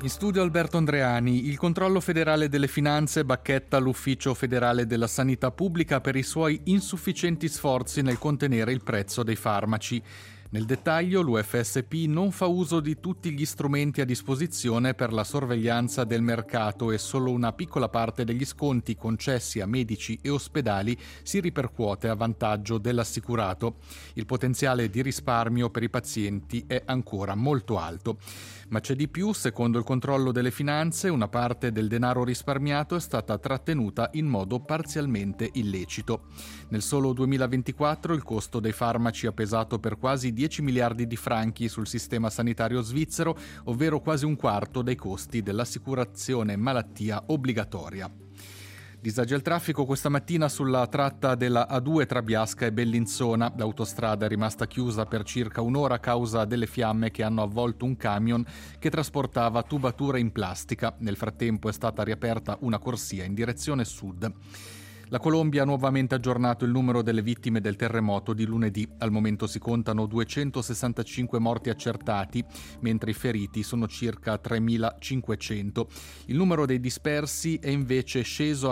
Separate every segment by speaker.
Speaker 1: In studio Alberto Andreani. Il controllo federale delle finanze bacchetta l'Ufficio federale della sanità pubblica per i suoi insufficienti sforzi nel contenere il prezzo dei farmaci. Nel dettaglio, l'UFSP non fa uso di tutti gli strumenti a disposizione per la sorveglianza del mercato e solo una piccola parte degli sconti concessi a medici e ospedali si ripercuote a vantaggio dell'assicurato. Il potenziale di risparmio per i pazienti è ancora molto alto. Ma c'è di più: secondo il controllo delle finanze, una parte del denaro risparmiato è stata trattenuta in modo parzialmente illecito. Nel solo 2024 il costo dei farmaci ha pesato per quasi 10 miliardi di franchi sul sistema sanitario svizzero, ovvero quasi un quarto dei costi dell'assicurazione malattia obbligatoria. Disagio al traffico questa mattina sulla tratta della A2 tra Biasca e Bellinzona. L'autostrada è rimasta chiusa per circa un'ora a causa delle fiamme che hanno avvolto un camion che trasportava tubature in plastica. Nel frattempo è stata riaperta una corsia in direzione sud. La Colombia ha nuovamente aggiornato il numero delle vittime del terremoto di lunedì. Al momento si contano 265 morti accertati, mentre i feriti sono circa 3.500. Il numero dei dispersi è invece sceso a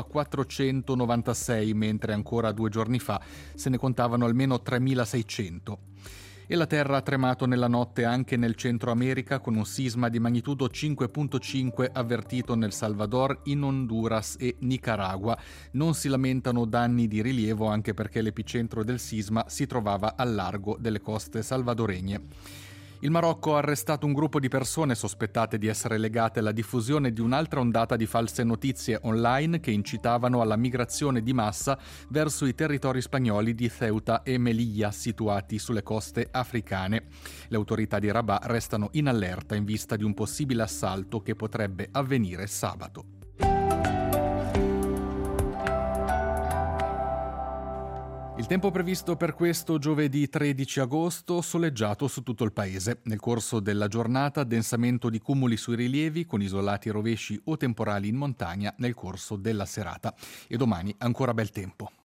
Speaker 1: 496, mentre ancora 2 giorni fa se ne contavano almeno 3.600. E la terra ha tremato nella notte anche nel Centro America, con un sisma di magnitudo 5.5 avvertito nel Salvador, in Honduras e Nicaragua. Non si lamentano danni di rilievo, anche perché l'epicentro del sisma si trovava al largo delle coste salvadoregne. Il Marocco ha arrestato un gruppo di persone sospettate di essere legate alla diffusione di un'altra ondata di false notizie online che incitavano alla migrazione di massa verso i territori spagnoli di Ceuta e Melilla, situati sulle coste africane. Le autorità di Rabat restano in allerta in vista di un possibile assalto che potrebbe avvenire sabato. Il tempo previsto per questo giovedì 13 agosto: soleggiato su tutto il paese. Nel corso della giornata densamento di cumuli sui rilievi con isolati rovesci o temporali in montagna nel corso della serata. E domani ancora bel tempo.